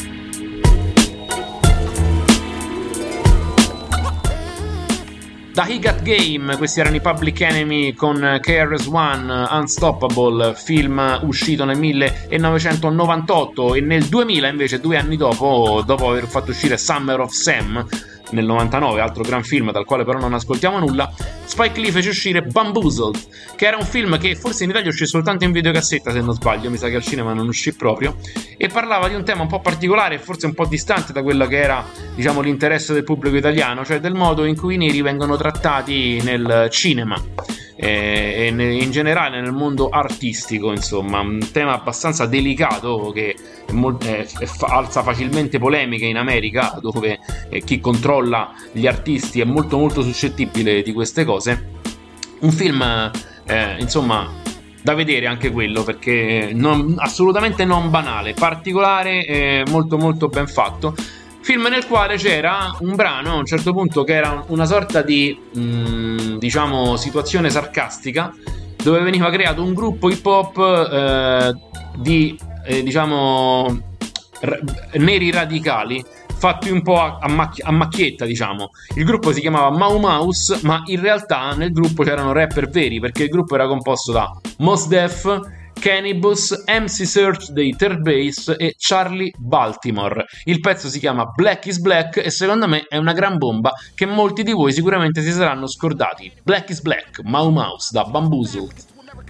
Da He Got Game, questi erano i Public Enemy con K R S One, Unstoppable, film uscito nel millenovecentonovantotto, e nel duemila invece, due anni dopo, dopo aver fatto uscire Summer of Sam nel novantanove, altro gran film dal quale però non ascoltiamo nulla, Spike Lee fece uscire Bamboozled, che era un film che forse in Italia uscì soltanto in videocassetta, se non sbaglio, mi sa che al cinema non uscì proprio, e parlava di un tema un po' particolare e forse un po' distante da quello che era, diciamo, l'interesse del pubblico italiano, cioè del modo in cui i neri vengono trattati nel cinema e in generale nel mondo artistico. Insomma, un tema abbastanza delicato che è molto, è, è, alza facilmente polemiche in America, dove eh, chi controlla gli artisti è molto molto suscettibile di queste cose. Un film eh, insomma da vedere anche quello, perché non, assolutamente non banale, particolare e molto molto ben fatto. Film nel quale c'era un brano a un certo punto che era una sorta di mh, diciamo situazione sarcastica, dove veniva creato un gruppo hip hop eh, di eh, diciamo r- neri radicali, fatti un po' a, a, macch- a macchietta, diciamo. Il gruppo si chiamava Mau Mouse, ma in realtà nel gruppo c'erano rapper veri, perché il gruppo era composto da Mos Def, Cannibus, M C Search dei Terbase e Charlie Baltimore. Il pezzo si chiama Black is Black e secondo me è una gran bomba che molti di voi sicuramente si saranno scordati. Black is Black, Mau Mouse da Bamboozled.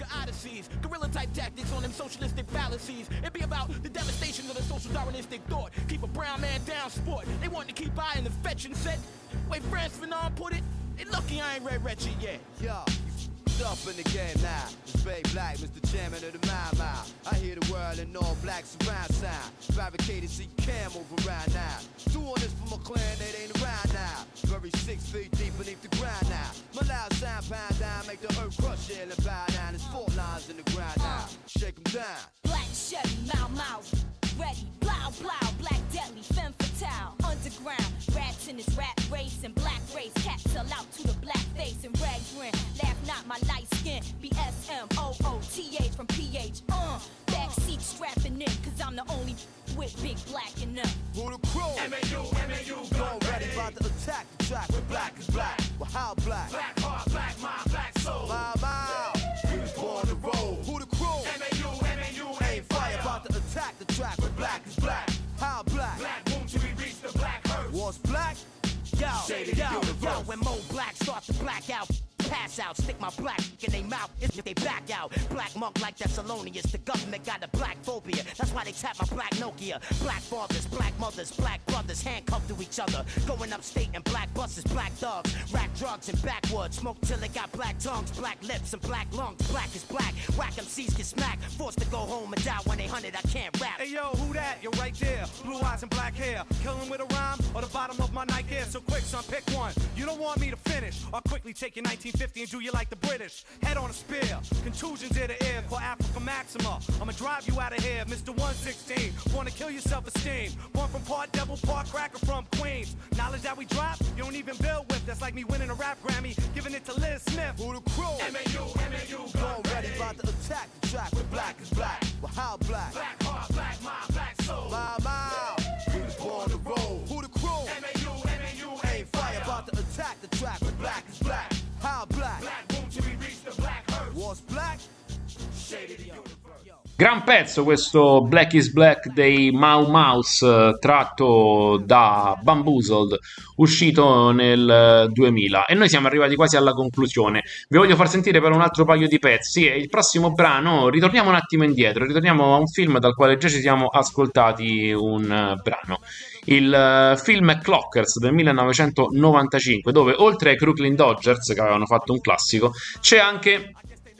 Type tactics on them socialistic fallacies. It be about the devastation of the social Darwinistic thought. Keep a brown man down sport. They want to keep eyeing the fetching set. Way France Fanon put it, they lucky I ain't read wretched yet. Yo, stuff in the game now. It's Bay Black, Mister Chairman of the Mile Mile. I hear the world in all black surround sound. Fabricated so you can't move around now. Doing this for my clan that ain't around now. Buried six feet deep beneath the ground now. My loud sound pound down, make the earth crush it and bow down. There's fault lines in the ground now. Shake 'em down. Black Chevy, Mau Mau, ready, blow, blow, black deadly, femme fatale, underground, rats in this rap race and black race, cats sell out to the black face and rag grin, laugh not my light skin, B S M O O T H from P H, uh, backseat strapping in, cause I'm the only with big black in them. Who the crew? M A U, M A U, Gon' ready, about to attack the track with black is black. Well, how black? Black heart, black mind, black soul. Mile, mile. We was born to roll. Who the crew? M A U, M A U, ain't fire. About to attack the track with black is black. How black? Black boom till we reach the black hearse. What's black? Yo, Shaded yo, universe. yo, when Mo Black start to black out, pass out, stick my black in they mouth if they back out. Black monk like Thessalonians, the government got a black phobia. That's why they tap my black Nokia. Black fathers, black mothers, black brothers, handcuffed to each other. Going upstate in black buses, black dogs, rack drugs and backwoods. Smoke till they got black tongues, black lips and black lungs. Black is black, whack M Cs get smacked. Forced to go home and die when they hunted, I can't rap. Hey yo, who that? You're right there. Blue eyes and black hair. Killing with a rhyme or the bottom of my Nike Air. So quick, son, pick one. You don't want me to finish or quickly take your nineteen fifty and do you like the British. Head on a spear, contusions in the air, call Africa Maxima. I'ma drive you out of here, Mister one sixteen. Wanna kill your self-esteem. Born from part devil, part cracker from Queens. Knowledge that we drop, you don't even build with. That's like me winning a rap Grammy, giving it to Liz Smith. Who the crew? M A U, M A U, gon' ready, about to attack the track with black is black. Well, how black? Black heart, black mind, black soul. Mile, mile. We was born to roll. Who the crew? M A U, M A U, ain't fire. About to attack the track with black is black. How black? Black boom till we reach the black hearse. What's black? Shaded universe. Gran pezzo questo Black is Black dei Mau Mouse, tratto da Bamboozled, uscito nel duemila. E noi siamo arrivati quasi alla conclusione. Vi voglio far sentire per un altro paio di pezzi e il prossimo brano, ritorniamo un attimo indietro, ritorniamo a un film dal quale già ci siamo ascoltati un uh, brano. Il uh, film è Clockers del millenovecentonovantacinque, dove oltre ai Brooklyn Dodgers, che avevano fatto un classico, c'è anche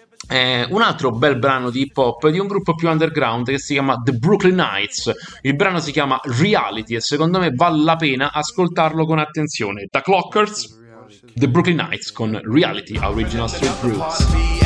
Eh, un altro bel brano di hip hop di un gruppo più underground che si chiama The Brooklyn Knights. Il brano si chiama Reality e secondo me vale la pena ascoltarlo con attenzione. Da Clockers, The Brooklyn Knights con Reality, Original Street Grooves.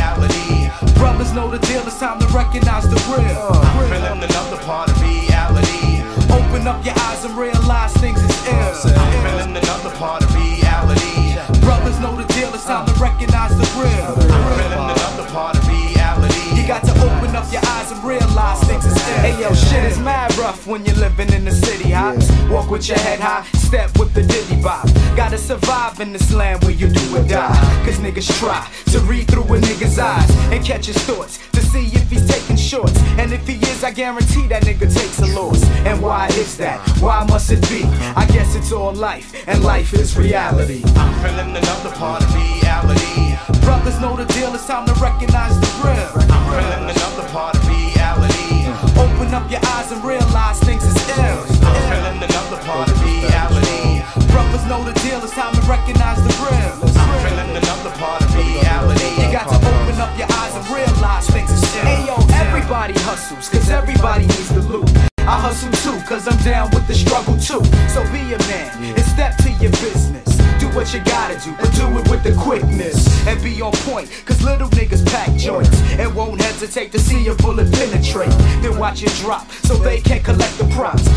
Brothers know the deal, it's time to recognize the real. I'm feeling another part of reality. Open up your eyes and realize things is ill. I'm feeling another part of reality. Brothers know the deal, it's time to recognize the real. I'm feeling another part of reality. You got to open up your eyes and realize things is ill. Hey yo, shit is mad rough when you're living in the city, huh? Walk with your head high, step with the diddy bop. Gotta survive in this land where you do or die. Cause niggas try to read through a nigga's eyes and catch his thoughts to see if he's taking shorts. And if he is, I guarantee that nigga takes a loss. And why is that? Why must it be? I guess it's all life, and life is reality. I'm feeling another part of reality. Brothers know the deal, it's time to recognize the real. I'm feeling another part of reality. Open up your eyes and realize things is ill. I'm feeling another part of reality. Brothers know the deal, it's time to recognize the real. I'm feeling another part of reality. You got to open up your eyes and realize things is ill. Hey yo, everybody hustles, cause everybody needs the loot. I hustle too, cause I'm down with the struggle too. So be a man and step to your business. Do what you gotta do, but do it with the quickness. And be on point, cause little niggas pack joints and won't hesitate to see a bullet penetrate. Then watch it drop, so they can collect the props. Fourteen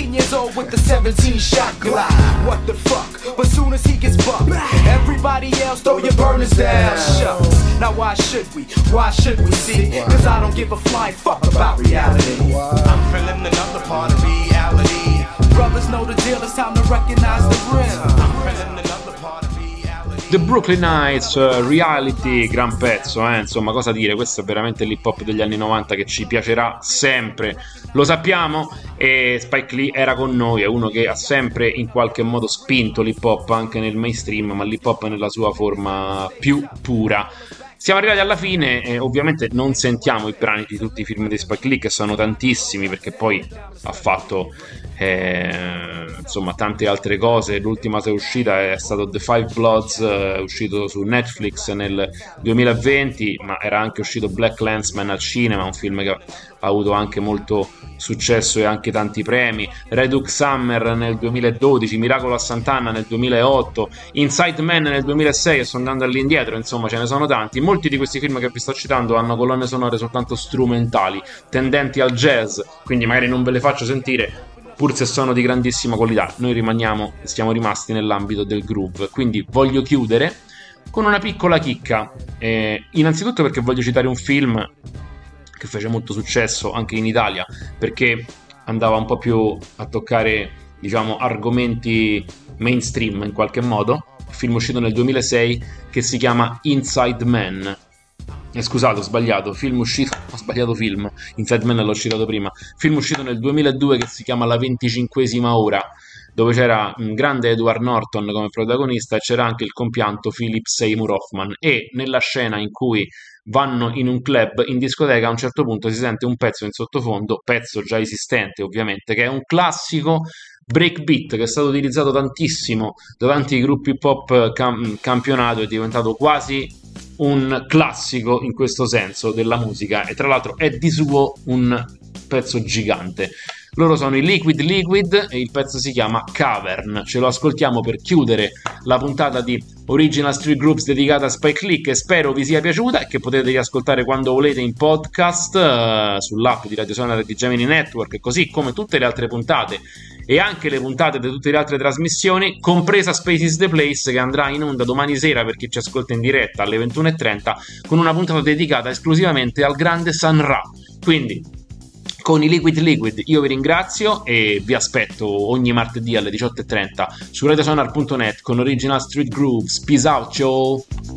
eighteen years old with the seventeen shot Glock. What the fuck? But soon as he gets bucked, everybody else throw your burners down. Shucks. Now why should we? Why should we see? Cause I don't give a flying fuck about reality. I'm feeling another part of reality. Brothers know the deal, it's time to recognize the real. I'm feeling another part of reality. The Brooklyn Nights, uh, Reality, gran pezzo, eh? Insomma, cosa dire, questo è veramente l'hip hop degli anni novanta che ci piacerà sempre, lo sappiamo, e Spike Lee era con noi, è uno che ha sempre in qualche modo spinto l'hip hop anche nel mainstream, ma l'hip hop nella sua forma più pura. Siamo arrivati alla fine e ovviamente non sentiamo i brani di tutti i film di Spike Lee, che sono tantissimi, perché poi ha fatto eh, insomma tante altre cose. L'ultima che è uscita è stato The Five Bloods, eh, uscito su Netflix nel duemilaventi, ma era anche uscito Black Landsman al cinema, un film che ha avuto anche molto successo e anche tanti premi. Redux Summer nel duemiladodici, Miracolo a Sant'Anna nel duemilaotto, Inside Man nel duemilasei, e sto andando all'indietro, insomma ce ne sono tanti. Molti di questi film che vi sto citando hanno colonne sonore soltanto strumentali, tendenti al jazz, quindi magari non ve le faccio sentire pur se sono di grandissima qualità. Noi rimaniamo, siamo rimasti nell'ambito del groove, quindi voglio chiudere con una piccola chicca, eh, innanzitutto perché voglio citare un film che fece molto successo anche in Italia, perché andava un po' più a toccare, diciamo, argomenti mainstream in qualche modo. Un film uscito nel duemilasei che si chiama Inside Man. Eh, scusate, ho sbagliato, film uscito, ho sbagliato film, Inside Man l'ho citato prima. Film uscito nel duemiladue che si chiama La venticinquesima ora, dove c'era un grande Edward Norton come protagonista e c'era anche il compianto Philip Seymour Hoffman, e nella scena in cui vanno in un club, in discoteca, a un certo punto si sente un pezzo in sottofondo, pezzo già esistente ovviamente, che è un classico breakbeat che è stato utilizzato tantissimo da tanti gruppi hip hop cam- campionato, è diventato quasi un classico in questo senso della musica, e tra l'altro è di suo un pezzo gigante. Loro sono i Liquid Liquid e il pezzo si chiama Cavern. Ce lo ascoltiamo per chiudere la puntata di Original Street Groups dedicata a Spike Lee, che spero vi sia piaciuta e che potete riascoltare quando volete in podcast, uh, sull'app di Radio Sonar e di Gemini Network, così come tutte le altre puntate e anche le puntate di tutte le altre trasmissioni, compresa Space is the Place, che andrà in onda domani sera per chi ci ascolta in diretta alle ventuno e trenta, con una puntata dedicata esclusivamente al grande Sun Ra. Quindi con i Liquid Liquid io vi ringrazio e vi aspetto ogni martedì alle diciotto e trenta su radiosonar punto net con Original Street Grooves. Peace out, ciao!